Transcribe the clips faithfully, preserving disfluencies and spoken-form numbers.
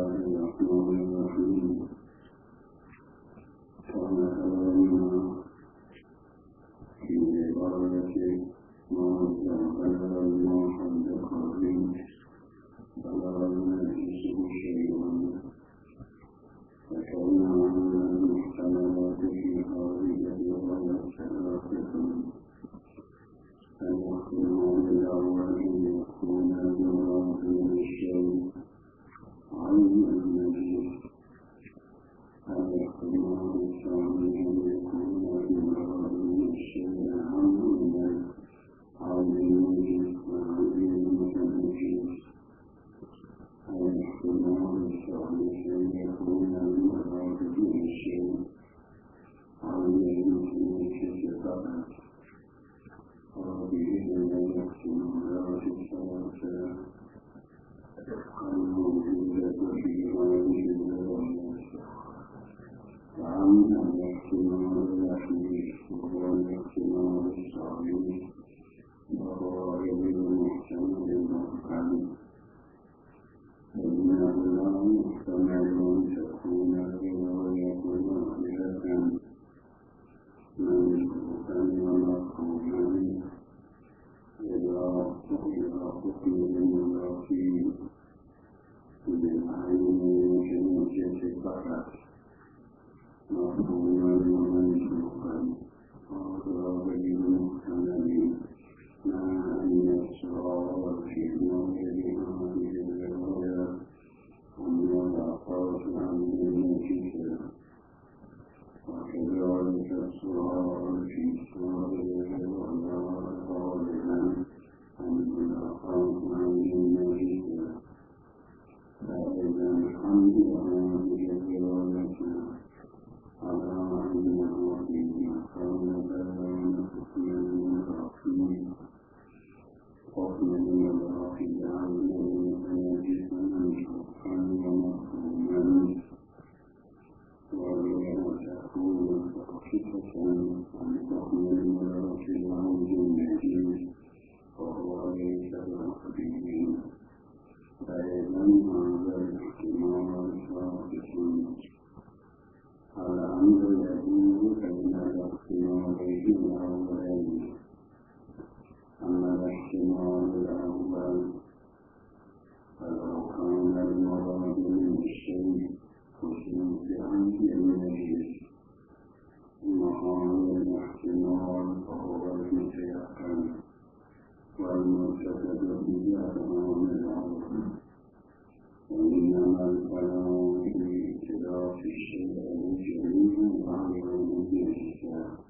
الله الرحمن الرحيم. ونحن في عبارة ما تعبد ما حدث به فلا ينجسه شيء، فكون المحتملات في خارجه ولا ثلاثة أن يكون بالأول أن يكون المراد بالشيء عن النجس، أن يكون بالثاني أن يكون المراد بالشيء عن عن النجس وعن المتنجس، أن يكون بالثالث أن يكون المراد بالشيء عن النجس فقط. وبإذن الاحتمالات الثلاثة الموجودة في هذه الروايات، عن الاحتمال الأخير وهو الاحتمال الصحيح وهو غير المحتمل المحكم، فإنه لا يحتمل أن تكون الرواية واحدة منسوخا ومفهوما إلى حكم المضافي بالعين والجنس فقط، مفهوما ومنسوخا وهو غير محتمل، مع أن الصواب في موجب هذه الروايات الملاقات عن النجس، وكذلك الصواب في صادر الروايات غالبا عن الملاقات عن النجس. فإذا الحمد هذه الروايات على أنه في مقام بيان حكم المضافي حكم المضافي عن النجس منسوخا ومفهوما، ولا تكون صحيحة عن حكم المضافي عن النجس وهو ليس بحكم، فإذا هذا الاحتمال ثابت. الأمر يدور بين الاحتمالين الأولين. أما الاحتمال الأول فلو كان المراد من الشيء خصوصا في النجس، وهذا الاحتمال فهو المتيقن والمعتقد به أمام العرف، وإنما الكلام في اختلاف الشيء الجميع غير النجس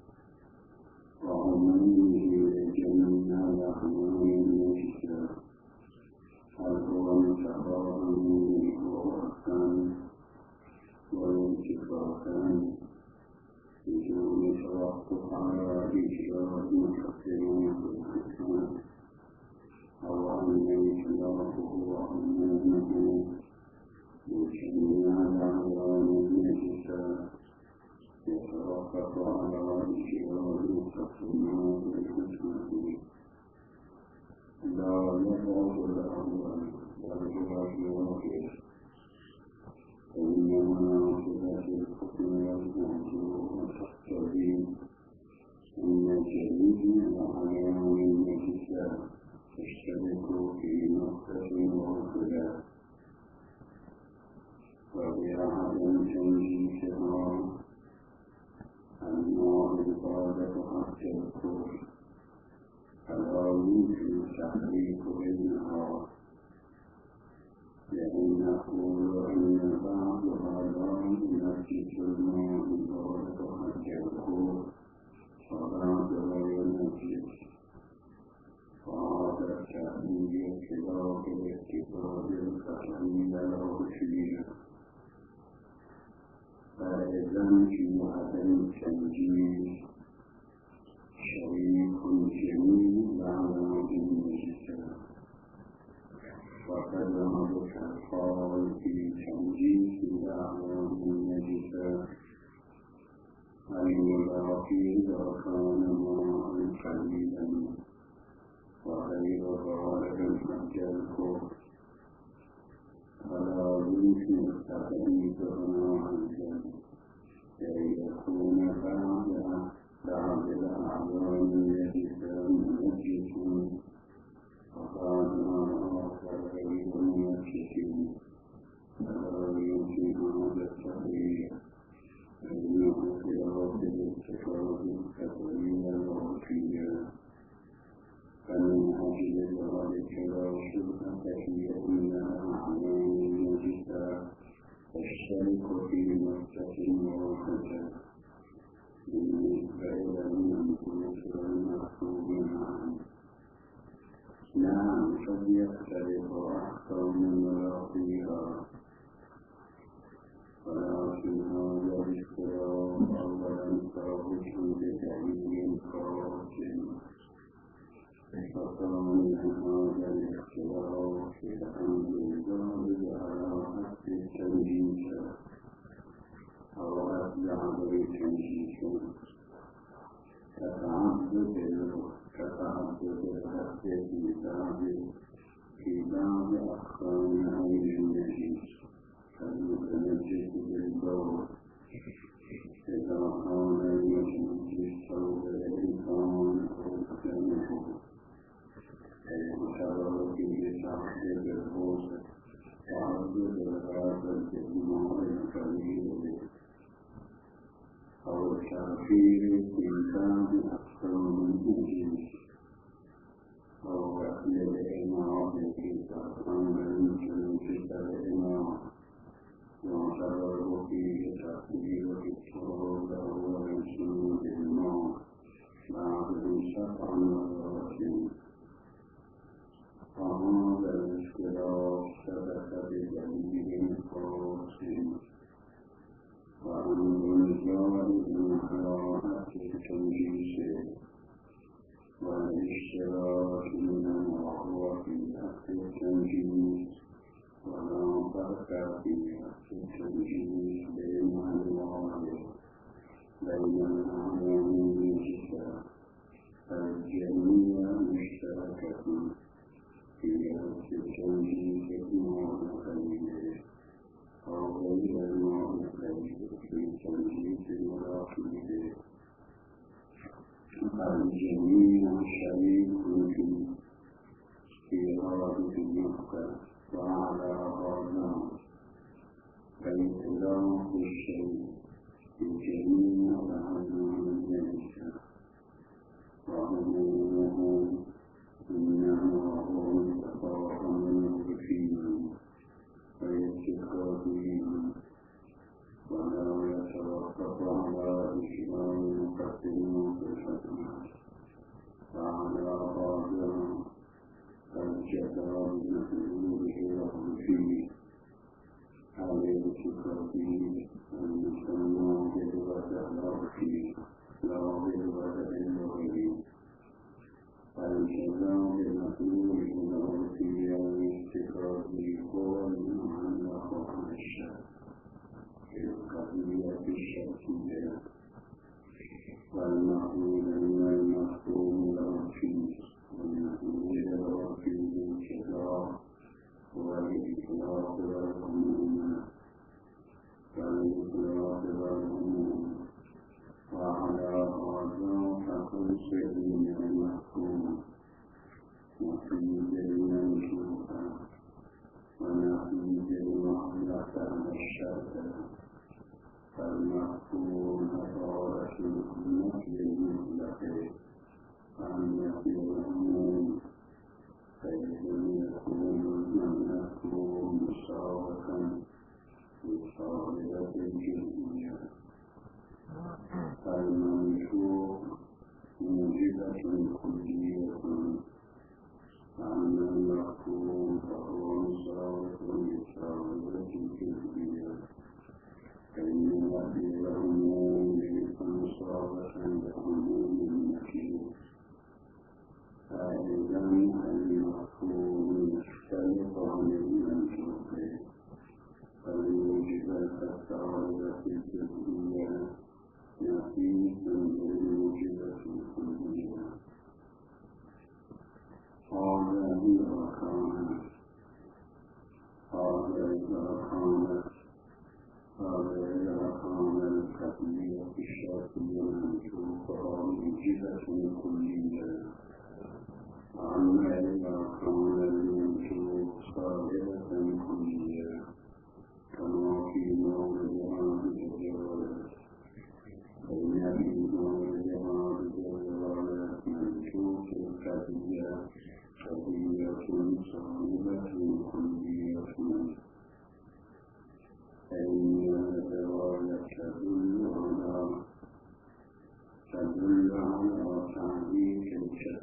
وعمومه لجميع الأحوال النجسة، هل هو متفاهم منه وأحكام والاتفاقان بدون توقف على إجراء محكمات الحكام، أو أن إطلاقه وعمومه لجميع الأحوال النجسة يتوقف على إجراء محكمات الحكام. لا يقع الأول بل هو الواقع، فإن مناسبة الحكم والموضوع تقتضي أن جميع الأحوال النجسة تشترك في نقطة واحدة، وهي عدم تنجيسها أنواع العبادة حتى الكفر، فلا يمكن التحريك بينها، لأن نقول أن بعضها لا ينجس الماء العبادة حتى الكفر وبعضها ينجس، وهذا التأمين خلاف الاتفاق القطعي العرفي. فإذا في عدم التنجيس شريك جميل لأعمال النجسة، وكذلك القول في تنجيس الأعمال النجسة الملاقي إذا كان ماء قليلا وغير ذلك حتى الكفر، فلا يمكن تقديمه عنك يكون فاعلا بعد الأعوام التي تنجز وقال آخر غير منجز فلا يمكن هذا التغيير فإنه في أرض الاتفاق تغيير الوحية فمن أجل ذلك لا شبهة في أن أعمال النجسة تشترك في نقطة واحدة بالنسبة إلى النفوس المكتوب عنه. نعم قد يختلف أكثر من مراقيها ولكن هذا الاختلاف أولا ثابت بتعليم قاسم فثانيا هذا الاختلاف في الأمر الغالب على حد التمييز أو أتبع بالتمييز كتعدد كتعدد الأسباب في بعض أقسام عين النجيس كالمتنجس بالبول إذا كان يتنجس ثوب الإنسان أو بدنه فيعتبر فيه تعدد الغسل تعدد هذا الإجماع الكبير أو التأثير في بعض أقسام النجيس أو أهل الإمام في أقسام يمكن الإمام يعتبر فيه تأثير التراب أو سنود الماء بعد سبع مرات فهذا الاختلاف ثبت بدليل قاسم وأمر الجائز على حد التنجيس والاشتراك منه وهو في حق التنجيس ولا فرق في حق التنجيس بين أنواعه بين الأعمال النجسة الجميع مشتركة في حق التنجيس نوع خيره أو غير نوع خيره في تنجيس المراقبه الجميع شريك في غرض المحكم وعلى هذا فإطلاق الشيء في جميع الأعمال النجسة وعمومه إنما هو التفاهم فيه ويتقاضيه ولا يتوقف على إشباع المقدمين في الحكمات وعلى هذا فالجزاء بمحلوله له فيه عليه التقاضيه المسمى بلغة العرفي لا بلغة اللغوي فالجزاء بمحلوله له فيه الاتقاضي هو المعلق عن الشر القضية الشرعية والمحمول من المفهوم العرفي والمحمول العرفي بالكذا والإطلاق والعموم والإطلاق والعموم وعلى هذا فكل شيء من المفهوم نحيد المنشوء ونحيد المخلق عن الشرع فالمفهوم أطارة النفي المطلق عن نفي العموم فإذن يكون المفهوم مساوكا للصاغرة الجزئية فالمنشوء موجبة كلية عن المفهوم فهو مساوك للصاغرة الجزئية فإن نفي العموم مساوة لعموم النفي فإذا المفهوم يختلف عن المنشوء فالموجبة الصاغرة الجزئية نفي الموجبة الكلية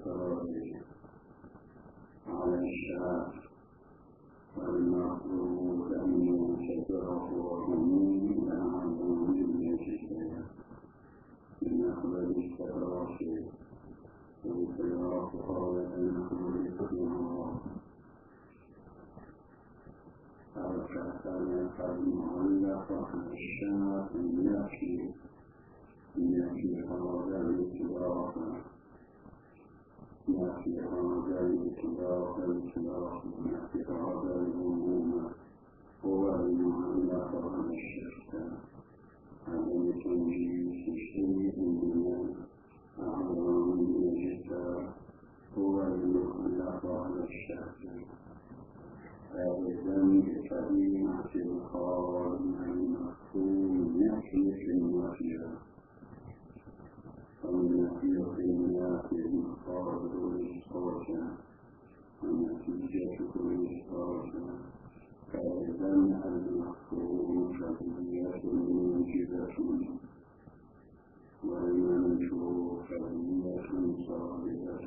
الإصرار على الشعب والمطلوب أن يتبعه وهمين لأعظم من الشيء من أخبار السراح والسراح قال أن أخبر الله فكان قد معلق على الشعب يأتي يأتي هذا الاتباع يأتي هذا الاتباع الاتباع يأتي هذا الهموم هو المعلق على الشعب على تنجيز شيء من أعظم من الجسد هو المعلق على الشعب فإذن بكلمة القول المفهوم نفي النفي والنفي في النفي المقابل للصوت ونتيجة للصوت فإذن المفهوم قضية موجبة والمنشور قضية صادقة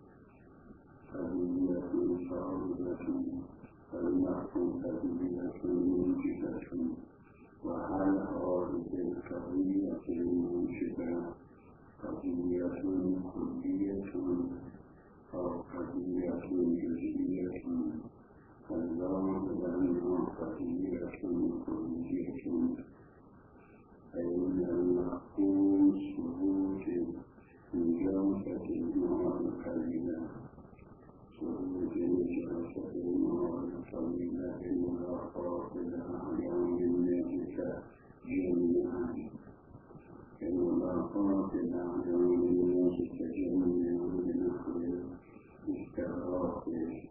قضية صادقة فلنحكم قضية موجبة وعلى هذه القضية الموجبة قضية كلية أو قضية جزئية فالله لأنها قضية كلية فإن المحكوم ثبوت من جوفة المال القليلة ثبوت من جوفة المال القليلة إن الأخلاق الأعلام من ذلك جميعا إن الأخلاق الأعلام من ذلك جميعا من أخلاق استغراق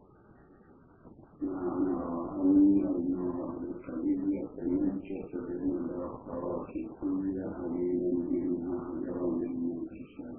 معنى أن المال القليلة تنجس من الأخلاق كل أمين من أعلام المنجسة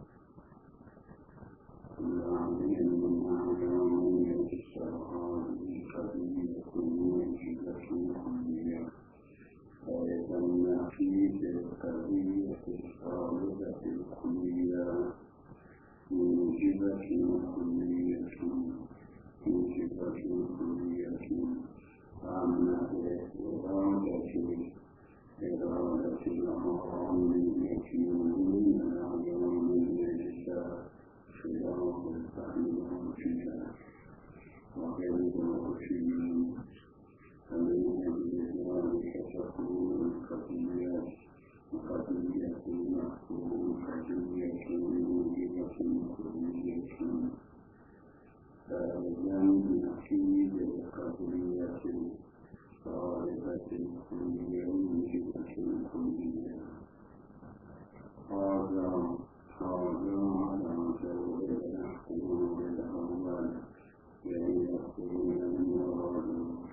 كل أمين من أعلام المنجسة هذه قضية موجبة كلية فإذا في القضية الصالحة الكلية موجبة كلية موجبة كلية أما إرادة إرادة العالمية من العالم ليس خلاف الفهم فيها وغيره فيه فمن ذلك تكون القضية قضية المحكوم قضية موجبة كلية فإذا نفيد القضية الصالحة الكلية موجبة كلية هذا هذا على سبيل الاحتمال الأول بأن يكون المراد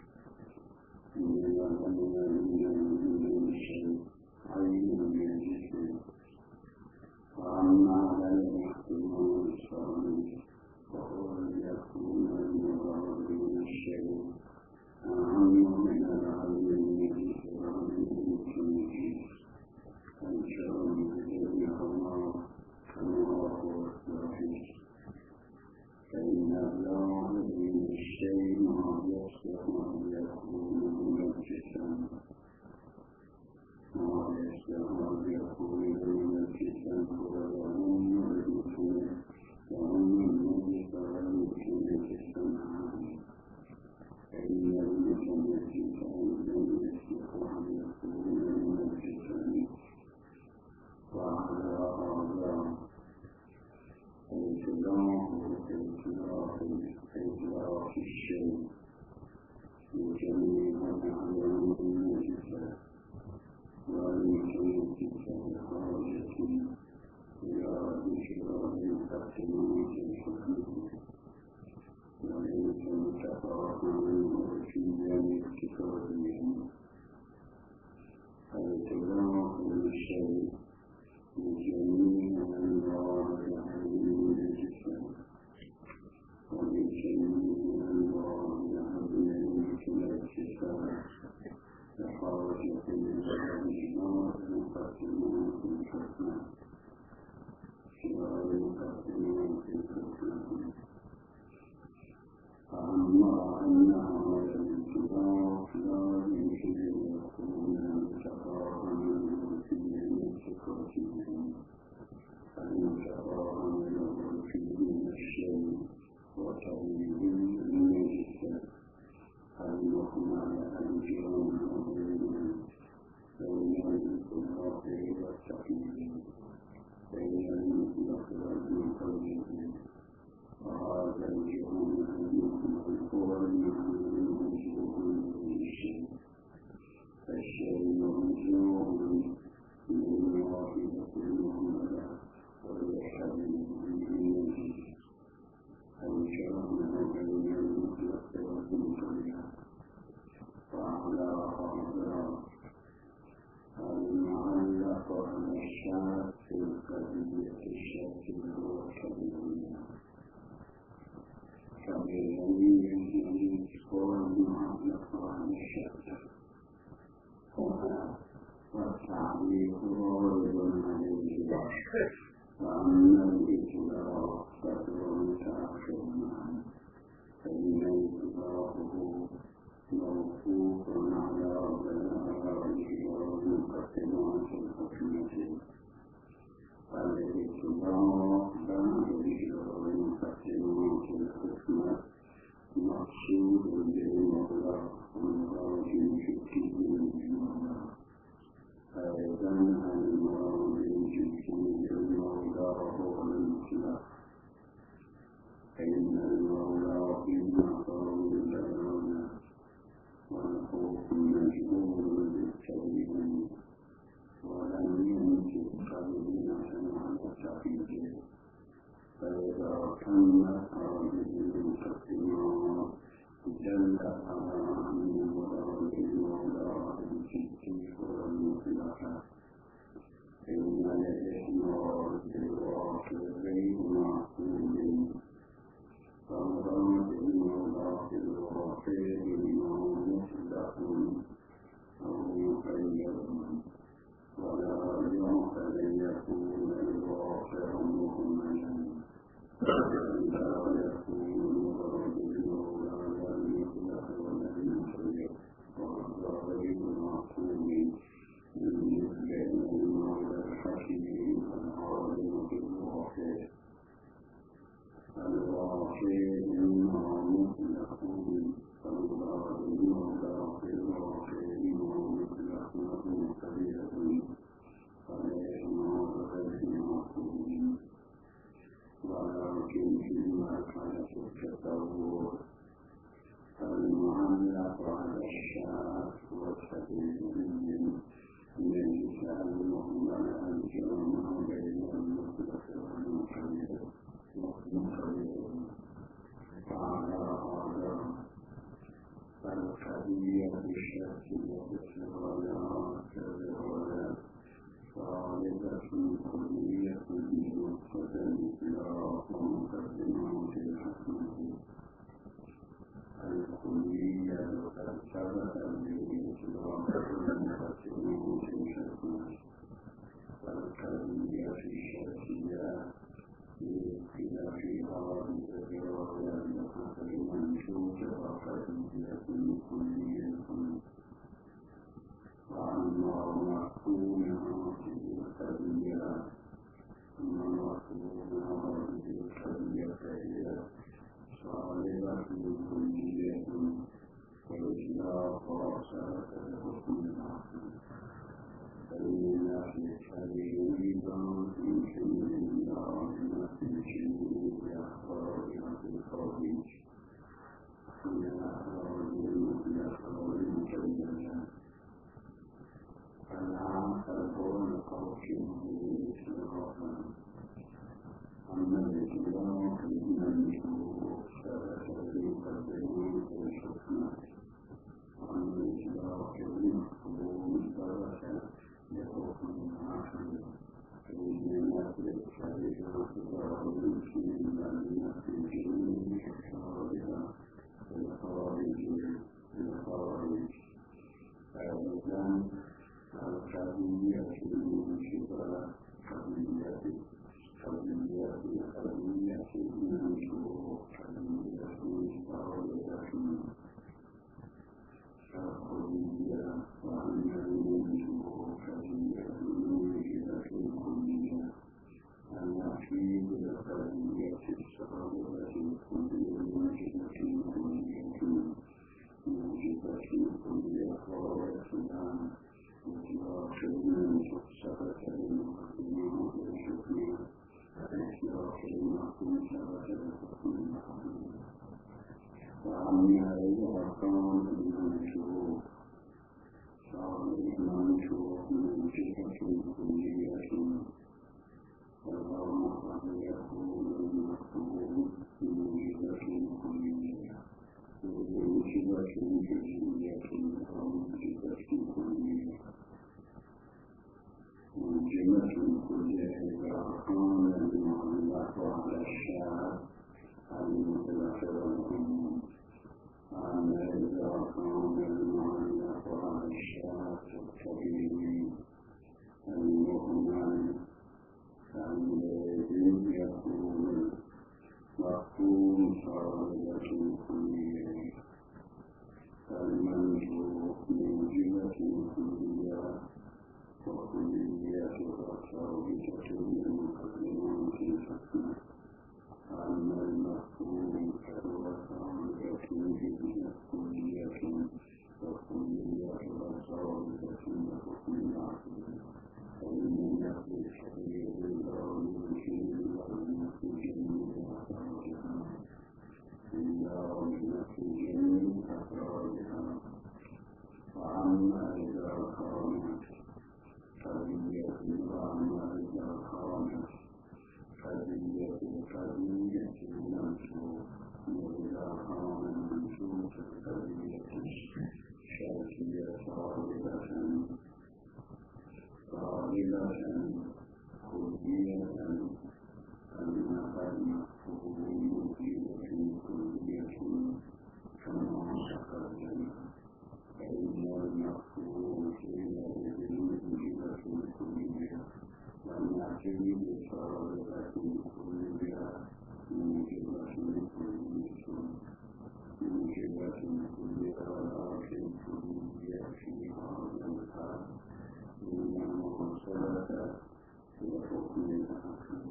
من من الشيء عين من الجسم وأما على الاحتمال الثاني وهو أن يكون المراد من الشيء أهم من العلم من الجسم أن شاء بينهما كما هو الصحيح فإن الله من الشيء ما يصلح أن يكون منجسا ما يصلح أن يكون منجسا هو العلم والمكان وأما النجس والمكان جسما فإن المتنجس أيضا يصلح أن يكون منجسا وعلى هذا الإطلاق إطلاق إطلاق الشيء لجميع الأعلام النجسة والمتنجسة بحاجة إلى إشراء الاحتمالات الحكمية وليس متفاهما عرفيا اقتصاديا الإطلاق للشيء لجميع أنواع العلم الجسم ولجميع أنواع العلم الجسم بحاجة إلى إجماع المقدمات الحكمة إلى المقدمات أن هذا الاتفاق لا يمكن أن يكون تفاهما في صفتهم أن تفاهما في الشيء وتغيير المجلس أن يكون أنجام أمرنا بين الاتفاق والتقييد بين المطلق والمقيد وهذا الجهود أن هو المعنى الموجود للشيء فالشيء موجود من واحدة المهملة والحديث بالنجس الجمع بين المطلق والمقيد وعلى هذا المعلق على الشاك في القضية الشاك والكبيرية كبيرية الجديد هو المعلق على الشاك والتعليق غالب عليه وأما الإطلاق فهو متأخر معه فإن إطلاقه موقوف على بلاغه والمقدمات الحكمة الإطلاق بلاغه والمقدمات الحكمة مقصود بالمطلق والراجل في الدين بالمطلق أيضا المراد الجنسي بالمولى هو المطلق فإن المولى فيما قالوا لنا والخوف مجبور بالتبيين ولم ينجب قليلا على التقييد فإذا تمت هذه المقدمات دل على أن مراد المولى الجنسي هو المطلق إن الإحمال بالواقع غير معقول فمراد المولى بالواقع إنه مطلق أو مقيد ولا يعقل أن يكون الواقع مهملا لا يكون المراد المولى لا المطلق ولا المقيد وهذا غير معقول بالنسبة للمولى الحكيم العالم بالواقع الواقع إنه مطلق فالمراد المولى بالواقع إنه مطلق مقيد فالإحمال غير معقول ولكن فيما كانت التطور المعلق على الشاك والتبيين ليس المهمل الجمع بين المطلق والمقيد وعلى هذا فالقضية الشاكية الغلاء كالغلاء غالبة كلية بمقتضى الإطلاق ومقدمات الحكمة الكلية قد ثبت بالإطلاق ومقدمات الحكمة فالقضية الشاكية باختلافها بتجربة العقل المنشود وقضية كلية وأما مفهومها في القضية أما مفهومها في القضية فهي صالحة كلية وإطلاق وصلة الحكم العقل فإن في التغيير يمكن الإدارة في شيء بأخبارها في الخارج من الأخبار المطلقة والمقيدة فالعاقل هو الحاكم بالإطلاق أما الإطلاق منه ثبت بمقدمات الحكمة وأما الإطلاق المفهوم ثبت بحكم العقل فإنما في التاريخ اعتبار المسلمين بأن في جميع أفرادها في الخارج في الخارج أيضا القضية المنشئة قضية قضية قضية المنشئة قضية صالحة وأما إذا كان المنشور صار المنشور موجبة كلية والأمر يكون المفهوم موجبة كلية موجبة جزئية أو موجبة كلية موجبة كلية إذا كان المعلق على الشعر المطلق والعموم أما إذا كان المعلق على الشعر الكريم المهمل الذي يكون مفهوم صارمة كلية المنشور موجبة كلية وكلية ثابتة للمقدمات الحسنة أما المفهوم فهو ثابت بجزء كلية وكلية ثابتة لحكم العقل فإن النقل الصحيح للأولين فيه والنقل الجميل أخرجها إلا والنقل الجميل أخرجها وأما إذا كانت قضية وأما إذا كانت قضية قضية المنشور وإذا كان المنشور كقضية شركية صاغبة صاغبة كلية النقل مفهوم موجبة كلية كما تقدم فإن المفهوم حينئذ موجبة كلية والنعتمد صاغبة كلية موجبة كلية موجبة كلية ولكن كلية في هذا الحال إنما وصلت إلى حكم العقل